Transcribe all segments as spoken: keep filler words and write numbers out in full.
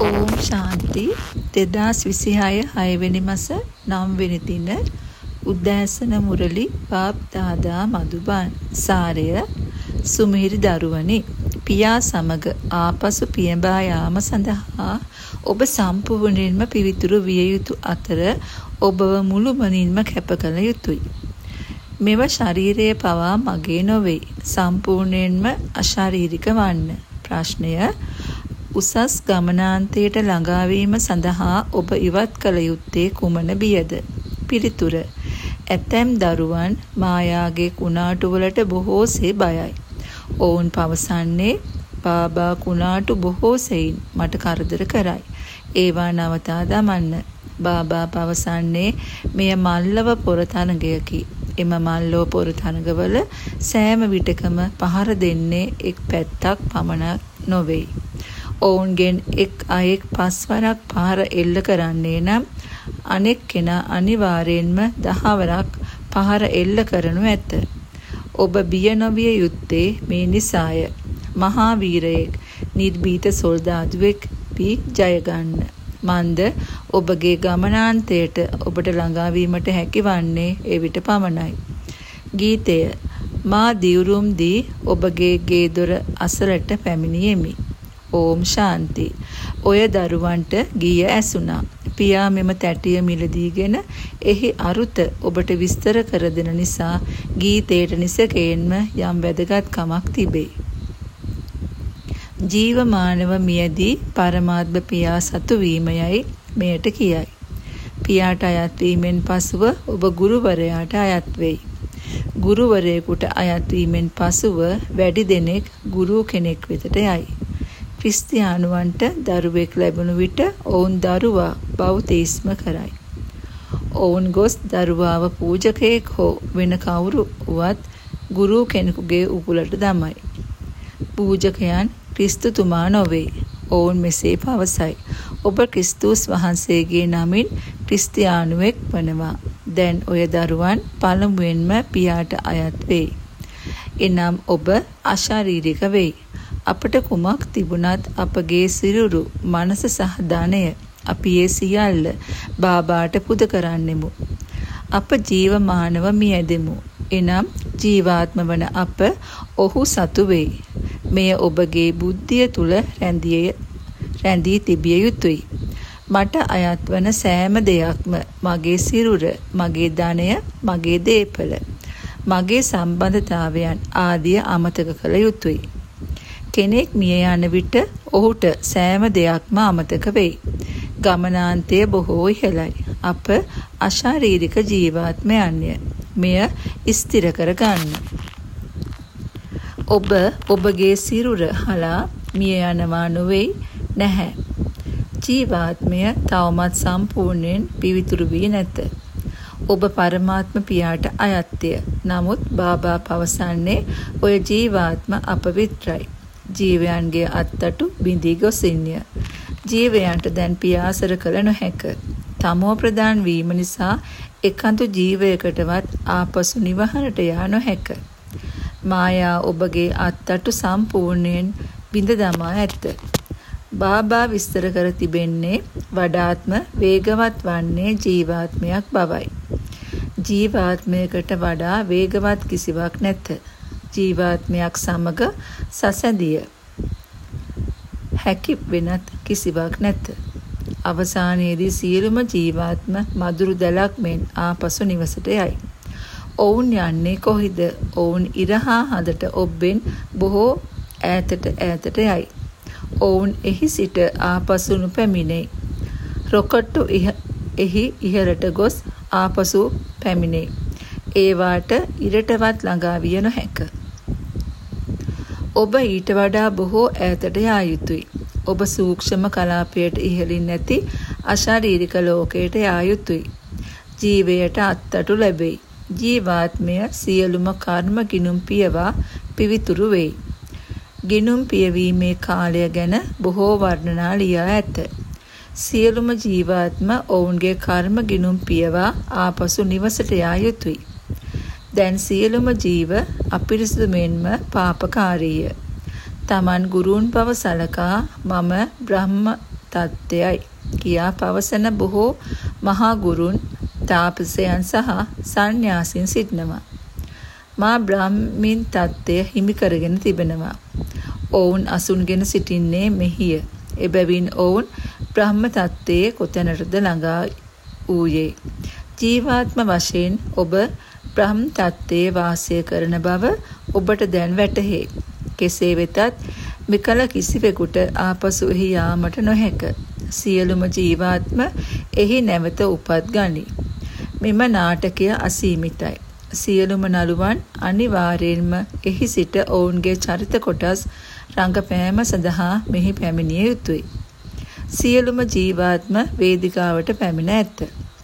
ඕම් ශාන්ති දෙදාස් විසිහය හයවෙනි මස නවවෙනි දින උදෑසන මුරලි පාප් දාදා මදුබන් සාරය සුමිහිරි දරුවනි පියා සමග ආපසු පියඹා යාම සඳහා ඔබ සම්පූර්ණයෙන්ම පිවිතුරු විය යුතු අතර ඔබව මුළුමනින්ම කැප කළ යුතුයි. මෙව ශරීරයේ පවා මගේ නොවේ. සම්පූර්ණයෙන්ම අශාරීරික වන්න. ප්‍රශ්නය උසස් ගමනාන්තයට ළඟාවීම සඳහා ඔබ ඉවත් කළ යුත්තේ කුමන බියද? පිළිතුර ඇතැම් දරුවන් මායාගේ කුණාටු වලට බොහෝසේ බයයි. ඔවුන් පවසන්නේ බාබා කුණාටු බොහෝ සෙයින් මට කරදර කරයි. ඒවා නවතා දමන්න. බාබා පවසන්නේ මෙය මල්ලව පොර තරඟයකි. එම මල්ලෝ පොර තරඟවල සෑම විටකම පහර දෙන්නේ එක් පැත්තක් පමණක් නොවේ. ඔවුන්ගෙන් එක් අයෙක් පස්වරක් පහර එල්ල කරන්නේ නම් අනෙක් කෙනා අනිවාර්යෙන්ම දහවරක් පහර එල්ල කරනු ඇත. ඔබ බිය නොවිය යුත්තේ මේ නිසාය. මහා වීරයෙක් නිර්භීත සොල්දාදුවෙක් වී ජය ගන්න. මන්ද ඔබගේ ගමනාන්තයට ඔබට ළඟාවීමට හැකිවන්නේ එවිට පමණයි. ගීතය මා දිවුරුම් දී ඔබගේ ගේ දොර අසලට පැමිණියෙමි. ඕම් ශාන්ති. ඔය දරුවන්ට ගීය ඇසුණා. පියා මෙම තැටිය මිලදීගෙන එහි අරුත ඔබට විස්තර කර දෙන නිසා ගීතයට නිසකයෙන්ම යම් වැදගත්කමක් තිබේ. ජීවමානව මියදී පරමාත්ම පියා සතු වීමයයි මෙයට කියයි. පියාට අයත් වීමෙන් පසුව ඔබ ගුරුවරයාට අයත් වෙයි. ගුරුවරයෙකුට අයත් වීමෙන් පසුව වැඩි දෙනෙක් ගුරු කෙනෙක් වෙතට යයි. ක්‍රිස්තියානුවන්ට දරුවෙක් ලැබුණු විට ඔවුන් දරුවා බෞතිස්ම කරයි. ඔවුන් ගොස් දරුවාව පූජකයෙක් හෝ වෙන කවුරු වුවත් ගුරු කෙනෙකුගේ උකුලට දමයි. පූජකයන් ක්‍රිස්තුතුමා නොවේ. ඔවුන් මෙසේ පවසයි. ඔබ ක්‍රිස්තුස් වහන්සේගේ නමින් ක්‍රිස්තියානුවෙක් වනවා. දැන් ඔය දරුවන් පළමුවෙන්ම පියාට අයත් වෙයි. එනම් ඔබ අශාරීරික වෙයි. අපට කුමක් තිබුණත් අපගේ සිරුරු, මනස සහ ධනය අපි ඒ සියල්ල බාබාට පුද කරන්නෙමු. අප ජීවමානව මියැදෙමු. එනම් ජීවාත්ම වන අප ඔහු සතු වෙයි. මෙය ඔබගේ බුද්ධිය තුල රැඳිය රැඳී තිබිය යුතුයි. මට අයත් වන සෑම දෙයක්ම මගේ සිරුර, මගේ ධනය, මගේ දේපල, මගේ සම්බන්ධතාවයන් ආදිය අමතක කළ යුතුයි. කෙනෙක් මිය යන විට ඔහුට සෑම දෙයක්ම අමතක වෙයි. ගමනාන්තය බොහෝ ඉහළයි. අප අශාරීරික ජීවාත්මයන්ය. මෙය ස්ථිර කරගන්න. ඔබ ඔබගේ සිරුර හලා මිය යනවා නොවේ නැහැ. ජීවාත්මය තවමත් සම්පූර්ණයෙන් පිවිතුරු වී නැත. ඔබ පරමාත්ම පියාට අයත්ය. නමුත් බාබා පවසන්නේ ඔය ජීවාත්ම අපවිත්‍රයි. ජීවයන්ගේ අත්තටු බිඳී ගොසින්ය. ජීවයන්ට දැන් පියාසර කළ නොහැක. තමෝ ප්‍රදාන් වීම නිසා එකඳු ජීවයකටවත් ආපසු නිවහනට යා නොහැක. මායා ඔබගේ අත්තටු සම්පූර්ණයෙන් බිඳ දමා ඇත. බාබා විස්තර කර තිබෙන්නේ වඩාත්ම වේගවත් වන්නේ ජීවාත්මයක් බවයි. ජීවාත්මයකට වඩා වේගවත් කිසිවක් නැත. ජීවාත්මයක් සමග සසැදිය හැකි වෙනත් කිසිවක් නැත. අවසානයේදී සියලුම ජීවාත්ම මදුරු දැලක් මෙන් ආපසු නිවසට යයි. ඔවුන් යන්නේ කොහිද? ඔවුන් ඉරහා හදට ඔබෙන් බොහෝ ඈතට ඈතට යයි. ඔවුන් එහි සිට ආපසු නොපැමිණේ. රොකට්ටු එහි ඉහළට ගොස් ආපසු පැමිණේ. ඒවාට ඉරටවත් ළඟා විය නොහැක. ඔබ ඊට වඩා බොහෝ ඈතට යා යුතුයි. ඔබ සූක්ෂම කලාපයට ඉහළින් නැති අශාරීරික ලෝකයට යා යුතුයි. ජීවයට අත්තටු ලැබෙයි. ජීවාත්මය සියලුම කර්ම ගිනුම් පියවා පිවිතුරු වෙයි. ගිනුම් පියවීමේ කාලය ගැන බොහෝ වර්ණනා ලියා ඇත. සියලුම ජීවාත්ම ඔවුන්ගේ කර්ම ගිනුම් පියවා ආපසු නිවසට යා යුතුයි. දැන් සියලුම ජීව අපිරිසිදු මෙන්ම පාපකාරීය. තමන් ගුරුන් බව සලකා මම බ්‍රහ්ම තත්ත්වයයි කියා පවසන බොහෝ මහා ගුරුන් තාපසයන් සහ සන්න්‍යාසීන් සිටිනවා. මා බ්‍රාහ්මීන් තත්ත්වය හිමි කරගෙන තිබෙනවා. ඔවුන් අසුන්ගෙන සිටින්නේ මෙහිය. එබැවින් ඔවුන් බ්‍රහ්ම තත්ත්වයේ කොතැනටද ළඟා වූයේ. ජීවාත්ම වශයෙන් ඔබ බ්‍රහ්ම තත්ත්වයේ වාසය කරන බව ඔබට දැන් වැටහේ. කෙසේ වෙතත් මෙකල කිසිවෙකුට ආපසු එහි යාමට නොහැක. සියලුම ජීවාත්ම එහි නැවත උපත් ගනී. මෙම නාටකය අසීමිතයි. සියලුම නළුවන් අනිවාර්යෙන්ම එහි සිට ඔවුන්ගේ චරිත කොටස් රංගපෑම සඳහා මෙහි පැමිණිය යුතුය. සියලුම ජීවාත්ම වේදිකාවට පැමිණ ඇත.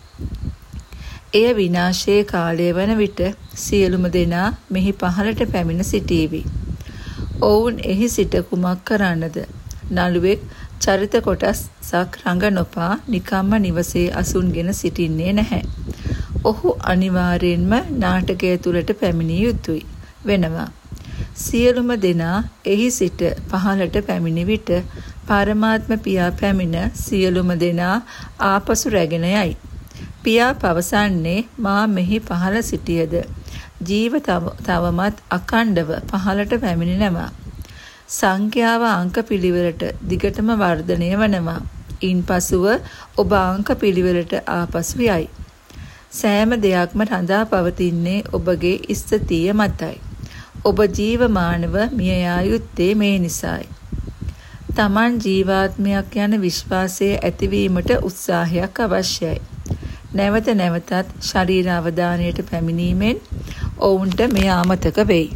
එය විනාශයේ කාලය වන විට සියලුම දෙනා මෙහි පහළට පැමිණ සිටීවි. ඔවුන් එහි සිට කුමක් කරන්නද? නළුවෙක් චරිත කොටසක් රඟ නොපා නිකම්ම නිවසේ අසුන්ගෙන සිටින්නේ නැහැ. ඔහු අනිවාර්යෙන්ම නාටකය තුළට පැමිණිය යුතුයි වෙනවා. සියලුම දෙනා එහි සිට පහළට පැමිණි විට පරමාත්ම පියා පැමිණ සියලුම දෙනා ආපසු රැගෙන යයි. පියා පවසන්නේ මා මෙහි පහළ සිටියද ජීව තවමත් අඛණ්ඩව පහළට පැමිණෙනවා. සංඛ්‍යාව අංක පිළිවෙලට දිගටම වර්ධනය වනවා. ඉන්පසුව ඔබ අංක පිළිවෙලට ආපසු යයි. සෑම දෙයක්ම රඳා පවතින්නේ ඔබගේ ස්ථිතිය මතයි. ඔබ ජීවමානව මිය යා යුත්තේ මේ නිසායි. තමන් ජීවාත්මයක් යන විශ්වාසය ඇතිවීමට උත්සාහයක් අවශ්‍යයි. නැවත නැවතත් ශරීර අවධානයට පැමිණීමෙන් ඔවුන්ට මෙය අමතක වෙයි.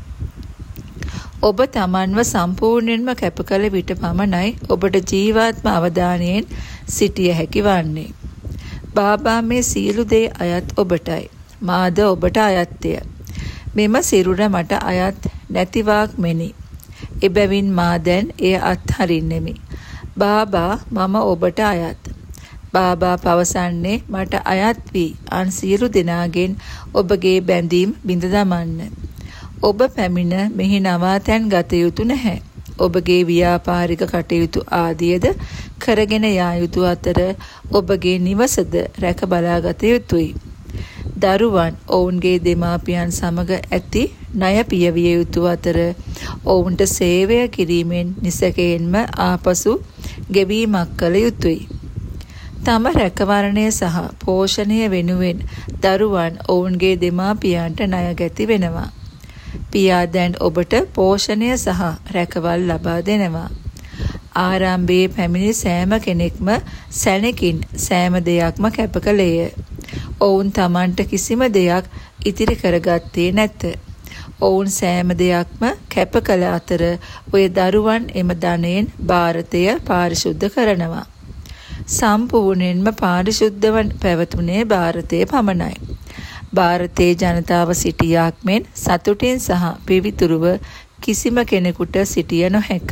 ඔබ තමන්ව සම්පූර්ණයෙන්ම කැප කළ විට පමණයි ඔබට ජීවාත්ම අවධානයෙන් සිටිය හැකි වන්නේ. බාබා මේ සියලු දේ අයත් ඔබටයි. මාද ඔබට අයත්ය. මෙම සිරුර මට අයත් නැතිවාක් මෙනි. එබැවින් මා දැන් එය අත්හරින්නෙමි. බාබා මම ඔබට අයත්. බාබා පවසන්නේ මට අයත් වී අන් සියලු දෙනාගෙන් ඔබගේ බැඳීම් බිඳ දමන්න. ඔබ පැමිණ මෙහි නවාතැන් ගත යුතු නැහැ. ඔබගේ ව්‍යාපාරික කටයුතු ආදියද කරගෙන යා යුතු අතර ඔබගේ නිවසද රැක බලාගත යුතුයි. දරුවන් ඔවුන්ගේ දෙමාපියන් සමග ඇති ණය පියවිය යුතු අතර ඔවුන්ට සේවය කිරීමෙන් නිසකයෙන්ම ආපසු ගෙවීමක් කළ යුතුයි. තම රැකවරණය සහ පෝෂණය වෙනුවෙන් දරුවන් ඔවුන්ගේ දෙමාපියන්ට ණය ගැති වෙනවා. පියා දැන් ඔබට පෝෂණය සහ රැකවල් ලබා දෙනවා. ආරම්භයේ පැමිණි සෑම කෙනෙක්ම සැනකින් සෑම දෙයක්ම කැප කළේය. ඔවුන් Tamanට කිසිම දෙයක් ඉතිරි කරගත්තේ නැත. ඔවුන් සෑම දෙයක්ම කැප කළ අතර ඔය දරුවන් එම ධනයෙන් ಭಾರತය පාරිශුද්ධ කරනවා. සම්පූර්ණයෙන්ම පාරිශුද්ධව පැවතුනේ ಭಾರತයේ පමණයි. ಭಾರತයේ ජනතාව සිටියාක් මෙන් සතුටින් සහ පිවිතුරුව කිසිම කෙනෙකුට සිටිය නොහැක.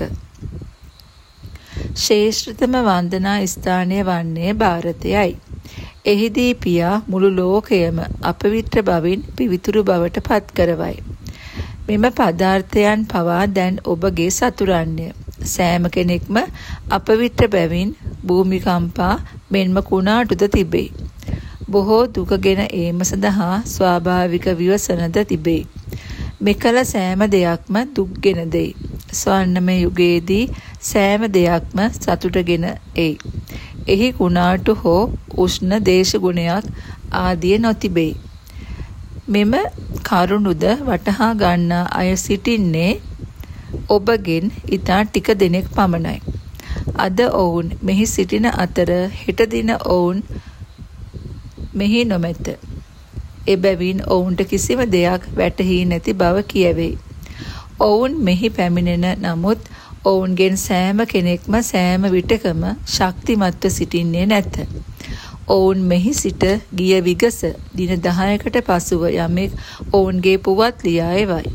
ශ්‍රේෂ්ඨතම වන්දනා ස්ථානය වන්නේ ಭಾರತයයි. එහිදී පියා මුළු ලෝකයම අපවිත්‍ර බවින් පිවිතුරු බවට පත් කරවයි. මෙම පදාර්ථයන් පවා දැන් ඔබගේ සතුරන්ය. සෑම කෙනෙක්ම අපවිත්‍ර බැවින් භූමිකම්පා මෙන්ම කුණාටුද තිබේ. බොහෝ දුකගෙන ඒම සඳහා ස්වාභාවික විවසනද තිබේ. මෙකල සෑම දෙයක්ම දුක්ගෙන දෙයි. ස්වර්ණමය යුගයේදී සෑම දෙයක්ම සතුටගෙන එයි. එහි කුණාටු හෝ උෂ්ණ දේශගුණයක් ආදිය නොතිබේ. මෙම කරුණුද වටහා ගන්නා අය සිටින්නේ ඔබගෙන් ඉතා ටික දෙනෙක් පමණයි. අද ඔවුන් මෙහි සිටින අතර හෙට දින ඔවුන් මෙහි නොමැත. එබැවින් ඔවුන්ට කිසිම දෙයක් වැටහී නැති බව කියවෙයි. ඔවුන් මෙහි පැමිණෙන නමුත් ඔවුන්ගෙන් සෑම කෙනෙක්ම සෑම විටකම ශක්තිමත්ව සිටින්නේ නැත. ඔවුන් මෙහි සිට ගිය විගස දින දහයකට පසුව යමෙක් ඔවුන්ගේ පුවත් ලියා එවයි.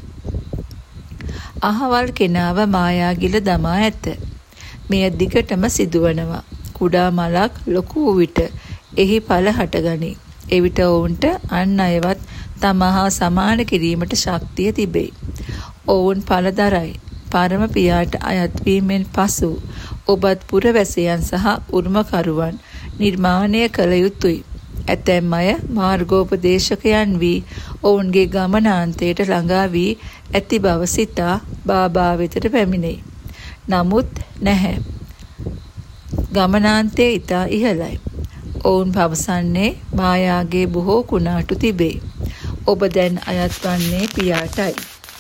අහවල් කෙනාව මායාගිල දමා ඇත. මෙය දිගටම සිදුවනවා. කුඩා මලක් ලොකු විට එහි ඵල හටගනී. එවිට ඔවුන්ට අන් අයවත් තමහා සමාන කිරීමට ශක්තිය තිබේ. ඔවුන් ඵල දරයි. පරම පියාට අයත් වීමෙන් පසු ඔබත් පුරවැසියන් සහ උරුමකරුවන් නිර්මාණය කළ යුතුය. ඇතැම් අය මාර්ගෝපදේශකයන් වී ඔවුන්ගේ ගමනාන්තයට ළඟා වී ඇති බව සිතා බාබා වෙතට පැමිණෙයි. නමුත් නැහැ. ගමනාන්තය ඉතා ඉහළයි. ඔවුන් පවසන්නේ මායාගේ බොහෝ කුණාටු තිබේ. ඔබ දැන් අයත් වන්නේ පියාටයි.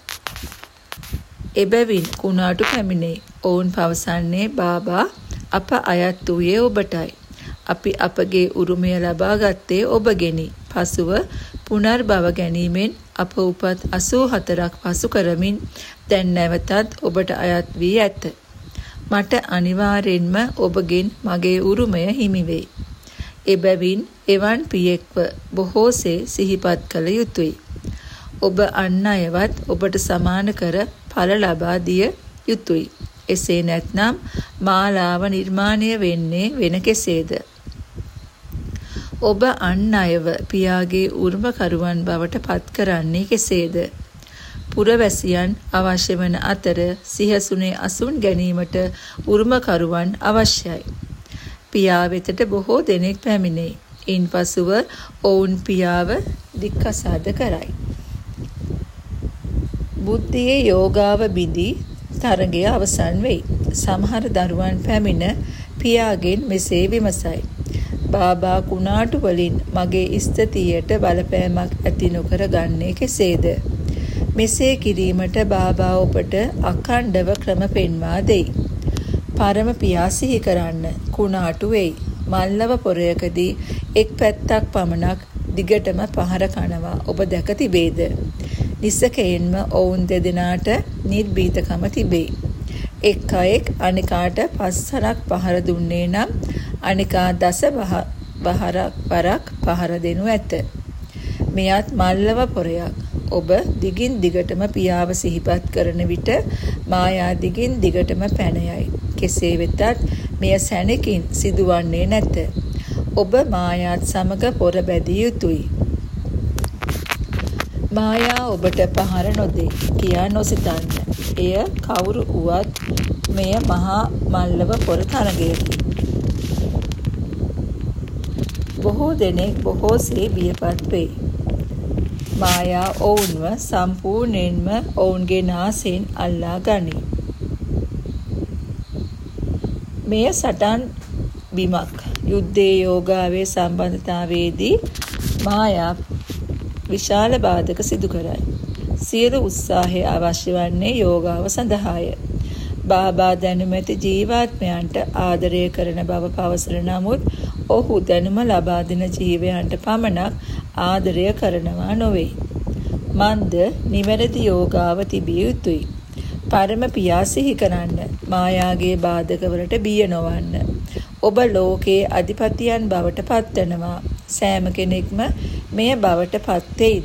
එබැවින් කුණාටු පැමිණේ. ඔවුන් පවසන්නේ බාබා අප අයත් වූයේ ඔබටයි. අපි අපගේ උරුමය ලබා ගත්තේ ඔබගෙනි. පසුව පුනර්භව ගැනීමෙන් අප උපත් අසූ හතරක් පසු කරමින් දැන් නැවතත් ඔබට අයත් වී ඇත. මට අනිවාර්යෙන්ම ඔබගෙන් මගේ උරුමය හිමි වෙයි. එබැවින් එවන් පියෙක්ව බොහෝසේ සිහිපත් කළ යුතුය. ඔබ අන් අයවත් ඔබට සමාන කර ඵල ලබා දිය යුතුය. එසේ නැත්නම් මාලාව නිර්මාණය වෙන්නේ වෙන කෙසේද? ඔබ අන් අයව පියාගේ උරුමකරුවන් බවට පත් කරන්නේ කෙසේද? පුරවැසියන් අවශ්‍ය වන අතර සිහසුනේ අසුන් ගැනීමට උරුමකරුවන් අවශ්‍යයි. පියා වෙතට බොහෝ දෙනෙක් පැමිණෙයි. ඉන්පසුව ඔවුන් පියාව දික්කසාද කරයි. බුද්ධියේ යෝගාව බිඳී තරගය අවසන් වෙයි. සමහර දරුවන් පැමිණ පියාගෙන් මෙසේ විමසයි. බාබා කුණාටු වලින් මගේ ස්ථතියට බලපෑමක් ඇති නොකර ගන්නේ කෙසේද? මෙසේ කිරීමට බාබා ඔබට අඛණ්ඩව ක්‍රම පෙන්වා දෙයි. පරම පියා සිහි කරන්න කුණාටු වෙයි. මල්ලව පොරයකදී එක් පැත්තක් පමණක් දිගටම පහර කනවා ඔබ දැක තිබේද? නිසකයෙන්ම ඔවුන් දෙදෙනාට නිර්භීතකම තිබේ. එක් අයෙක් අනිකාට පස්වරක් පහර දුන්නේ නම් අනිකා දස බහරක් වරක් පහර දෙනු ඇත. මෙයත් මල්ලව පොරයක්. ඔබ දිගින් දිගටම පියාව සිහිපත් කරන විට මායා දිගින් දිගටම පැන යයි. කෙසේ වෙතත් මෙය සැනකින් සිදුවන්නේ නැත. ඔබ මායාත් සමග පොර බැදිය යුතුය. මායා ඔබට පහර නොදේ කියා නොසිතන්න. එය කවුරු වුවත් මෙය මහා මල්ලව පොර තරගයකි. බොහෝ දෙනෙක් බොහෝසේ බියපත් වේ. මායා ඔවුන්ව සම්පූර්ණයෙන්ම ඔවුන්ගේ නාසයෙන් අල්ලා ගනී. මෙය සටන් බිමක්. යුද්ධයේ යෝගාවේ සම්බන්ධතාවයේදී මායා විශාල බාධක සිදු කරයි. සියලු උත්සාහය අවශ්‍ය වන්නේ යෝගාව සඳහාය. බාබා දැනුම ඇති ජීවාත්මයන්ට ආදරය කරන බව පවසන නමුත් ඔහු දැනුම ලබා දෙන ජීවයන්ට පමණක් ආදරය කරනවා නොවේ. මන්ද නිවැරදි යෝගාව තිබිය යුතුයි. පරම පියා සිහි කරන්න. මායාගේ බාධකවලට බිය නොවන්න. ඔබ ලෝකයේ අධිපතියන් බවට පත්වනවා. සෑම කෙනෙක්ම මෙය බවට පත්වෙයිද?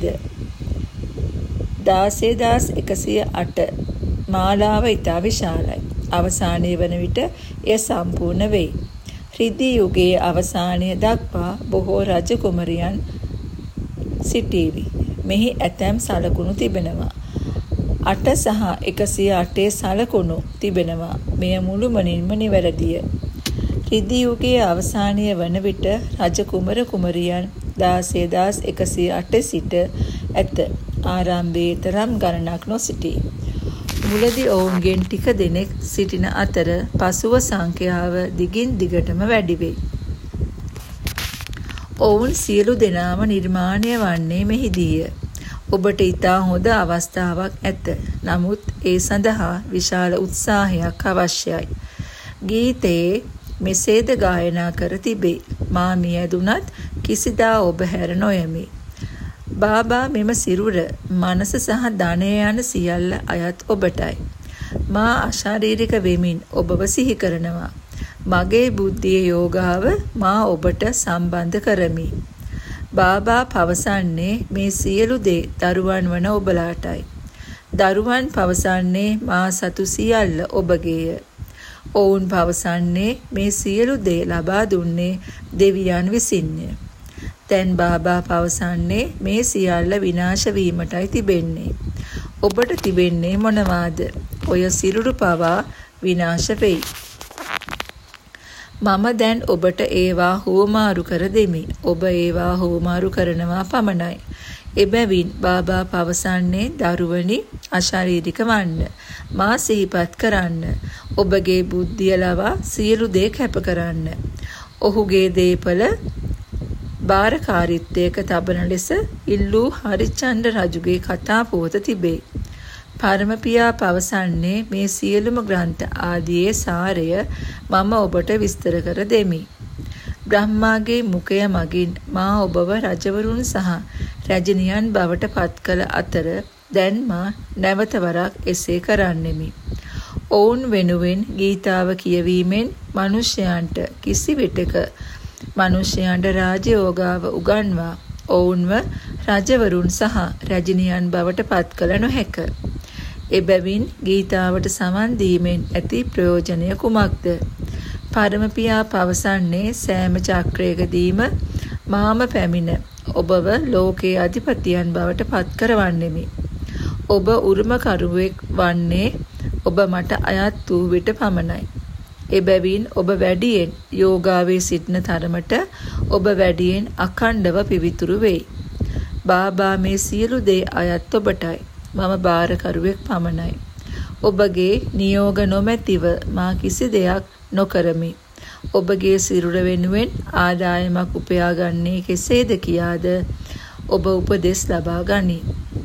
දාසේදාස් එකසිය අට මාලාව ඉතා විශාලයි. අවසානයේ වන විට එය සම්පූර්ණ වෙයි. රිදී යුගයේ අවසානය දක්වා බොහෝ රජ කුමරියන් සිටීවි. මෙහි ඇතැම් සලකුණු තිබෙනවා. අට සහ එකසිය අටේ සලකුණු තිබෙනවා. මෙය මුළුමනින්ම නිවැරදිය. රිදී යුගයේ අවසානය වන විට රජ කුමර කුමරියන් දාසේදාස් එකසිය අට සිට ඇත. ආරම්භයේ තරම් ගණනක් නොසිටී. මුලදී ඔවුන්ගෙන් ටික දෙනෙක් සිටින අතර පසුව සංඛ්‍යාව දිගින් දිගටම වැඩි වෙයි. ඔවුන් සියලු දෙනාම නිර්මාණය වන්නේ මෙහිදීය. ඔබට ඉතා හොඳ අවස්ථාවක් ඇත. නමුත් ඒ සඳහා විශාල උත්සාහයක් අවශ්‍යයි. ගීතයේ මෙසේද ගායනා කර තිබේ. මා මිය දුනත් කිසිදා ඔබ හැර නොයමි. බාබා මෙම සිරුර, මනස සහ ධනය යන සියල්ල අයත් ඔබටයි. මා අශාරීරික වෙමින් ඔබව සිහි කරනවා. මගේ බුද්ධියේ යෝගාව මා ඔබට සම්බන්ධ කරමි. බාබා පවසන්නේ මේ සියලු දේ දරුවන් වන ඔබලාටයි. දරුවන් පවසන්නේ මා සතු සියල්ල ඔබගේය. ඔවුන් පවසන්නේ මේ සියලු දේ ලබා දුන්නේ දෙවියන් විසින්ය. දැන් බාබා පවසන්නේ මේ සියල්ල විනාශ වීමටයි තිබෙන්නේ. ඔබට තිබෙන්නේ මොනවාද? ඔය සිරුරු පවා විනාශ වෙයි. මම දැන් ඔබට ඒවා හුවමාරු කර දෙමි. ඔබ ඒවා හුවමාරු කරනවා පමණයි. එබැවින් බාබා පවසන්නේ දරුවනි අශාරීරික වන්න. මා සිහිපත් කරන්න. ඔබගේ බුද්ධිය ලවා සියලු දේ කැප කරන්න. ඔහුගේ දීපල බාරකාරීත්වයක තබන ලෙස ඉල්ලූ හරිචන්ද්‍ර රජුගේ කතා පුවත තිබේ. පරමපියා පවසන්නේ මේ සියලුම ග්‍රන්ථ ආදියේ සාරය මම ඔබට විස්තර කර දෙමි. බ්‍රහ්මාගේ මුඛය මගින් මා ඔබව රජවරුන් සහ රජනියන් බවට පත් කළ අතර දැන් මා නැවත වරක් එසේ කරන්නෙමි. ඔවුන් වෙනුවෙන් ගීතාව කියවීමෙන් මිනිසයන්ට කිසි විටක මිනිසයන්ට රාජයෝගාව උගන්වා ඔවුන්ව රජවරුන් සහ රජනියන් බවට පත් කළ නොහැක. එබැවින් ගීතාවට සමන් දීමෙන් ඇති ප්‍රයෝජනය කුමක්ද? පරමපියා පවසන්නේ සෑම චක්‍රයකදීම මාම පැමිණ ඔබව ලෝකයේ අධිපතියන් බවට පත් කරවන්නෙමි. ඔබ උරුම කරුවෙක් වන්නේ ඔබ මට අයත් වූ විට පමණයි. එබැවින් ඔබ වැඩියෙන් යෝගාවේ සිටින තරමට ඔබ වැඩියෙන් අඛණ්ඩව පිවිතුරු වෙයි. බාබා මේ සියලු දේ අයත් ඔබටයි. මම බාරකරුවෙක් පමණයි. ඔබගේ නියෝග නොමැතිව මා කිසි දෙයක් නොකරමි. ඔබගේ සිරුර වෙනුවෙන් ආදායමක් උපයා ගන්නේ කෙසේද කියාද ඔබ උපදෙස් ලබා ගනී.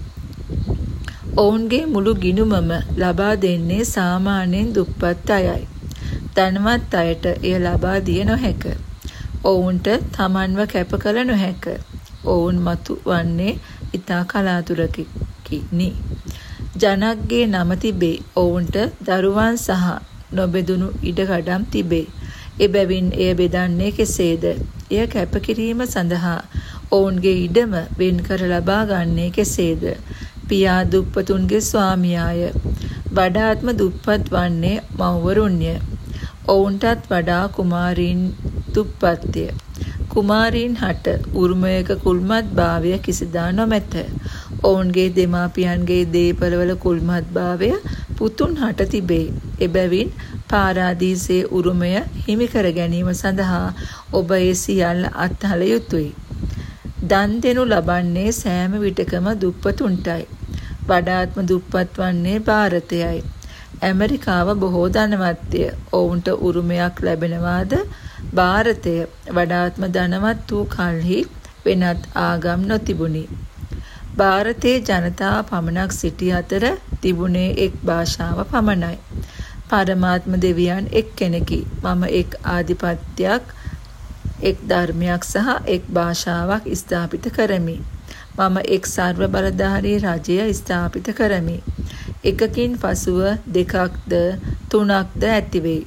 ඔවුන්ගේ මුළු ගිණුමම ලබා දෙන්නේ සාමාන්‍යයෙන් දුප්පත් අයයි. ධනවත් අයට එය ලබා දිය නොහැක. ඔවුන්ට තමන්ව කැප කළ නොහැක. ඔවුන් මතු වන්නේ ඉතා කලාතුරකිනි. ජනක්ගේ නම තිබේ. ඔවුන්ට දරුවන් සහ නොබෙදුණු ඉඩකඩම් තිබේ. එබැවින් එය බෙදන්නේ කෙසේද? එය කැපකිරීම සඳහා ඔවුන්ගේ ඉඩම වෙන් කර ලබා ගන්නේ කෙසේද? පියා දුප්පතුන්ගේ ස්වාමියාය. වඩාත්ම දුප්පත් වන්නේ මව්වරුන්ය. ඔවුන්ටත් වඩා කුමාරීන් දුප්පත්ය. කුමාරීන් හට උරුමයක කුල්මත් භාවය කිසිදා නොමැත. ඔවුන්ගේ දෙමාපියන්ගේ දේපළවල කුල්මත් භාවය පුතුන් හට තිබේ. එබැවින් පාරාදීසයේ උරුමය හිමි කර ගැනීම සඳහා ඔබ ඒ සියල්ල අත්හල යුතුය. දන් දෙනු ලබන්නේ සෑම විටකම දුප්පතුන්ටයි. වඩාත්ම දුප්පත් වන්නේ ಭಾರತයයි. ඇමරිකාව බොහෝ ධනවත්ය. ඔවුන්ට උරුමයක් ලැබෙනවාද? ಭಾರತය වඩාත්ම ධනවත් වූ කල්හි වෙනත් ආගම් නොතිබුණි. ಭಾರತයේ ජනතාව පමණක් සිටි අතර තිබුණේ එක් භාෂාව පමණයි. පරමාත්ම දෙවියන් එක් කෙනෙකි. මම එක් ආධිපත්‍යයක්, එක් ධර්මයක් සහ එක් භාෂාවක් ස්ථාපිත කරමි. මම එක් සර්ව බලධාරී රජය ස්ථාපිත කරමි. එකකින් පසුව දෙකක්ද තුනක්ද ඇතිවෙයි.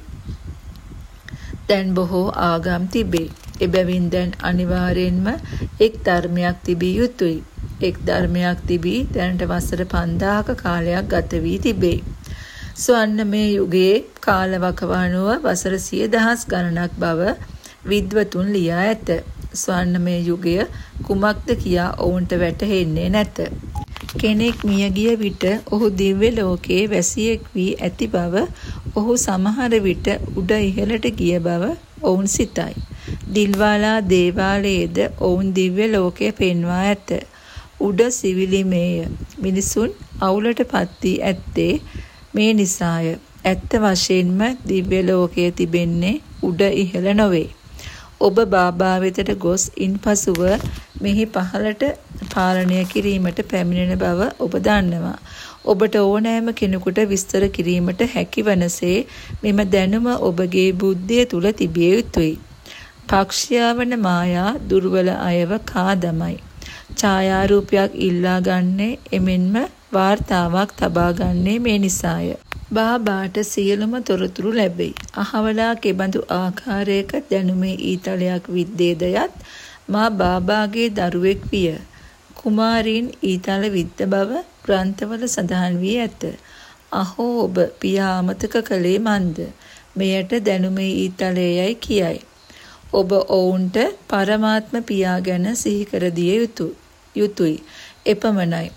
දැන් බොහෝ ආගම් තිබේ. එබැවින් දැන් අනිවාර්යෙන්ම එක් ධර්මයක් තිබිය යුතුයි. එක් ධර්මයක් තිබී දැනට වසර පන්දාහක කාලයක් ගත වී තිබේ. ස්වර්ණමය යුගයේ කාලවකවානුව වසර සිය දහස් ගණනක් බව විද්වතුන් ලියා ඇත. ස්වර්ණමය යුගය කුමක්ද කියා ඔවුන්ට වැටහෙන්නේ නැත. කෙනෙක් මියගිය විට ඔහු දිව්‍ය ලෝකයේ වැසියෙක් වී ඇති බව ඔහු සමහර විට උඩ ඉහළට ගිය බව ඔවුන් සිතයි. දිල්වාලා දේවාලයේද ඔවුන් දිව්‍ය ලෝකය පෙන්වා ඇත. උඩ සිවිලිමේය. මිනිසුන් අවුලට පත් වී ඇත්තේ මේ නිසාය. ඇත්ත වශයෙන්ම දිව්‍ය ලෝකයේ තිබෙන්නේ උඩ ඉහළ නොවේ. ඔබ බාබා වෙතට ගොස් ඉන්පසුව මෙහි පහළට පාලනය කිරීමට පැමිණෙන බව ඔබ දන්නවා. ඔබට ඕනෑම කෙනෙකුට විස්තර කිරීමට හැකිවනසේ මෙම දැනුම ඔබගේ බුද්ධිය තුල තිබිය යුතුයි. පක්ෂයාවන මායා දුර්වල අයව කාදමයි. ඡායාරූපයක් ඉල්ලා ගන්නේ එමෙන්ම වාර්තාවක් තබා ගන්නේ මේ නිසාය. බාබාට සියලුම තොරතුරු ලැබෙයි. අහවලා කෙබඳු ආකාරයක දැනුමේ ඊතලයක් විද්දේදයත් මා බාබාගේ දරුවෙක් විය. කුමාරීන් ඊතල විද්ද බව ග්‍රන්ථවල සඳහන් වී ඇත. අහෝ ඔබ පියා අමතක කළේ මන්ද? මෙයට දැනුමේ ඊතලයයි කියයි. ඔබ ඔවුන්ට පරමාත්ම පියා ගැන සිහි කර දිය යුතු යුතුයි. එපමණයි.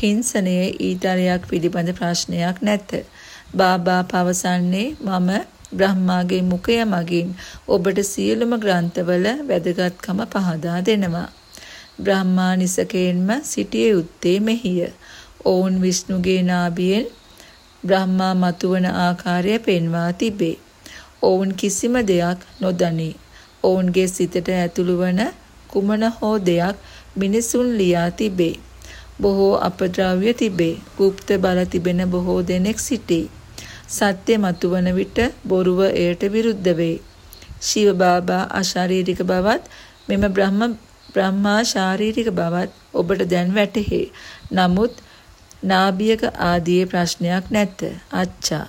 හිංසනයේ ඊතලයක් පිළිබඳ ප්‍රශ්නයක් නැත. බාබා පවසන්නේ මම බ්‍රහ්මාගේ මුඛය මගින් ඔබට සියලුම ග්‍රන්ථවල වැදගත්කම පහදා දෙනවා. බ්‍රහ්මා නිසකයෙන්ම සිටිය යුත්තේ මෙහිය. ඔවුන් විෂ්ණුගේ නාභියෙන් බ්‍රහ්මා මතුවන ආකාරය පෙන්වා තිබේ. ඔවුන් කිසිම දෙයක් නොදනී. ඔවුන්ගේ සිතට ඇතුළු වන කුමන හෝ දෙයක් මිනිසුන් ලියා තිබේ. බොහෝ අපද්‍රව්‍ය තිබේ. গুপ্ত බල තිබෙන බොහෝ දෙනෙක් සිටී. සත්‍ය මතුවන විට බොරුව එයට විරුද්ධ වේ. ශිව බාබා අශාරීරික බවත් මෙම බ්‍රහ්ම බ්‍රහ්මා ශාරීරික බවත් ඔබට දැන් වැටහේ. නමුත් නාභියක ආදී ප්‍රශ්නයක් නැත. අච්චා.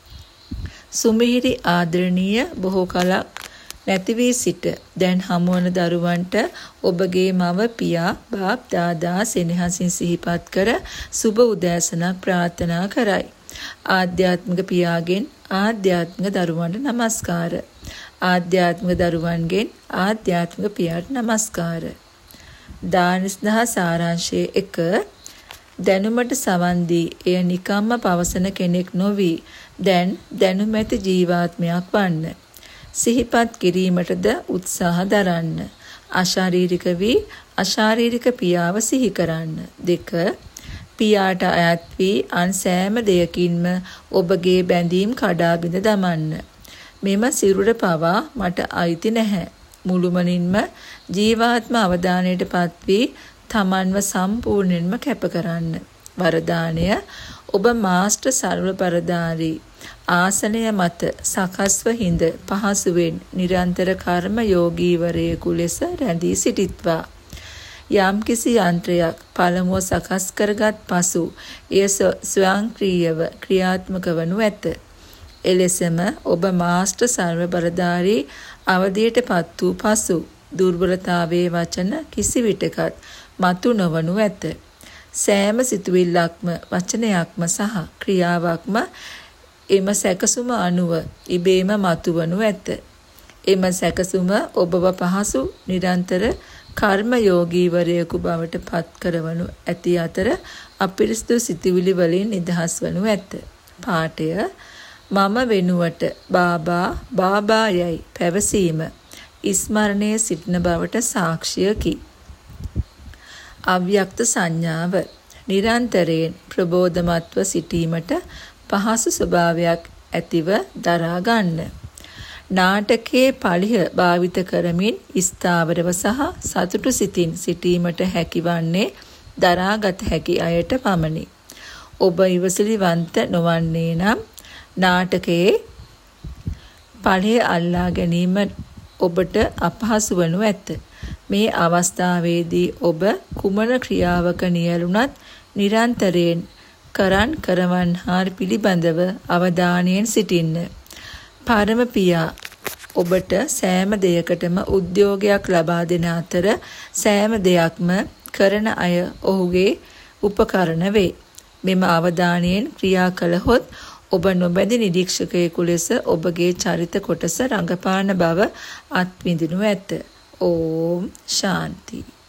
සුමිහිරි ආදරණීය බොහෝ කලක් නැති වී සිට දැන් හමුවන දරුවන්ට ඔබගේ මව පියා බාප් දාදා සෙනෙහසින් සිහිපත් කර සුබ උදෑසනක් ප්‍රාර්ථනා කරයි. ආධ්‍යාත්මික පියාගෙන් ආධ්‍යාත්මික දරුවන්ට නමස්කාර. ආධ්‍යාත්මික දරුවන්ගෙන් ආධ්‍යාත්මික පියාට නමස්කාර. දානස්නහ සාරාංශයේ එක දැනුමට සවන් දී එය නිකම්ම පවසන කෙනෙක් නොවි දැන් දැනුම ඇති ජීවාත්මයක් වන්න. සිහිපත් කිරීමටද උත්සාහ දරන්න. අශාරීරික වී අශාරීරික පියාව සිහි කරන්න. දෙක පියාට අයත් වී අන් සෑම දෙයකින්ම ඔබගේ බැඳීම් කඩා බිඳ දමන්න. මෙම සිරුර පවා මට අයිති නැහැ. මුළුමනින්ම ජීවාත්ම අවධානයට පත් වී තමන්ව සම්පූර්ණයෙන්ම කැප කරන්න. වරදානය ඔබ මාස්ටර් සර්ව පරදාරී ආසනය මත සකස්ව හිඳ පහසුවෙන් නිරන්තර කර්ම යෝගීවරයෙකු ලෙස රැඳී සිටිත්වා. යම්කිසි යන්ත්‍රයක් පළමුව සකස් කරගත් පසු එය ස්වයංක්‍රීයව ක්‍රියාත්මක වනු ඇත. එලෙසම ඔබ මාස්ටර් සර්ව බලධාරී අවධියට පත් වූ පසු දුර්වලතාවයේ වචන කිසිවිටකත් මතු නොවනු ඇත. සෑම සිතුවිල්ලක්ම වචනයක්ම සහ ක්‍රියාවක්ම එම සැකසුම අනුව ඉබේම මතුවනු ඇත. එම සැකසුම ඔබව පහසු නිරන්තර කර්ම යෝගීවරයෙකු බවට පත් කරවනු ඇති අතර අපිරිසිදු සිතුවිලි වලින් නිදහස් වනු ඇත. පාඨය මම වෙනුවට බාබා බාබා යයි පැවසීම ස්මරණයේ සිටින බවට සාක්ෂියකි. අව්‍යක්ත සංඥාව නිරන්තරයෙන් ප්‍රබෝධමත්ව සිටීමට පහසු ස්වභාවයක් ඇතිව දරා ගන්න. නාටකයේ පලිහ භාවිත කරමින් ස්ථාවරව සහ සතුටු සිතින් සිටීමට හැකිවන්නේ දරාගත හැකි අයට පමණි. ඔබ ඉවසිලිවන්ත නොවන්නේ නම් නාටකයේ පලිහ අල්ලා ගැනීම ඔබට අපහසු වනු ඇත. මේ අවස්ථාවේදී ඔබ කුමන ක්‍රියාවක නියැලුණත් නිරන්තරයෙන් කරන් කරවන් හාර පිළිබඳව අවධානයෙන් සිටින්න. පරම පියා ඔබට සෑම දෙයකටම උද්‍යෝගයක් ලබා දෙන අතර සෑම දෙයක්ම කරන අය ඔහුගේ උපකරණ වේ. මෙම අවධානයෙන් ක්‍රියා කළහොත් ඔබ නොබැඳි නිරීක්ෂකයෙකු ලෙස ඔබගේ චරිත කොටස රඟපාන බව අත්විඳිනු ඇත. ඕම් ශාන්ති.